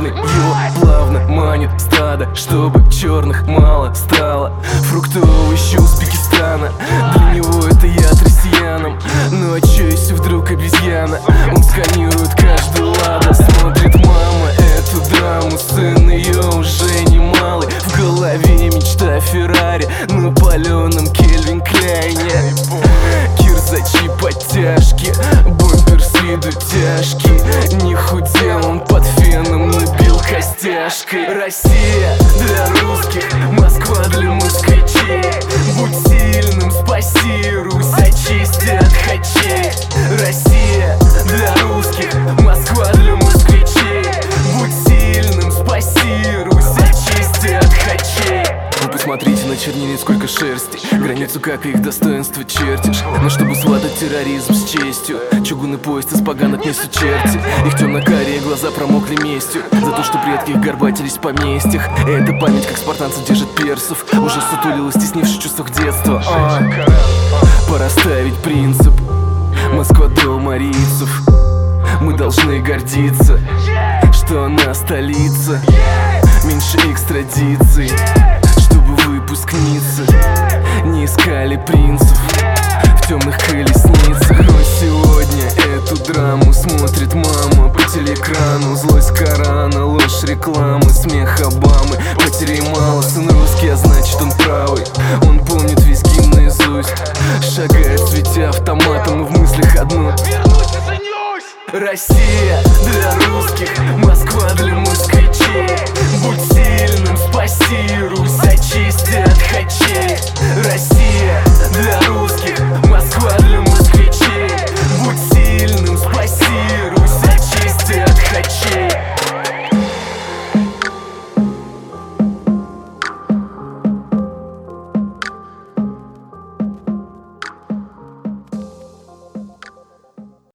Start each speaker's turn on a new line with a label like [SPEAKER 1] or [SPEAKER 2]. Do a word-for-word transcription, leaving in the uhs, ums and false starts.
[SPEAKER 1] голодный, его плавно манит стадо, чтобы черных мало стало. Фрукты, овощи Узбекистана, для него это яд россиянам. Ну а чё, если вдруг обезьяна? Он сканирует каждую ладу, смотрит мама эту драму. Сын ее уже немалый, в голове мечта Феррари на паленом Кельвин Кляйне. Кирзачи, подтяжки, бомбер с виду тяжкий. Не худел он под феном, не бил костяшкой. Россия для русских, Москва для москвичей. Будь сильным, спаси Русь, очисти от хачей. Россия для русских, Москва для москвичей. Будь сильным, спаси Русь, очисти от хачей. Вы посмотрите на чернильниц, сколько шерсти, границу, как и их достоинство чертишь. Но чтобы сватать терроризм с честью, чугунный поезд из поганок несут черти. Их темно-карие глаза промокли местью за то, что предки их горбатились в поместьях. И эта память, как спартанцы держат персов, уже сутулилась, стеснившись в чувствах детства. а, Пора ставить принцип: Москва дом арийцев. Мы должны гордиться, что она столица. Меньше экстрадиций, чтобы выпускницы не искали принцев в темных колесницах. Но сегодня эту драму смотрит мама по телеэкрану. Злость Корана, ложь рекламы, смех Обамы. Матерей мало, сын русский, а значит он правый. Он помнит весь гимн наизусть, шагает, светя автоматом, и в мыслях одно: Россия для русских, Москва для москвичей. Будь сильным, спаси Русь, очисти от хачей.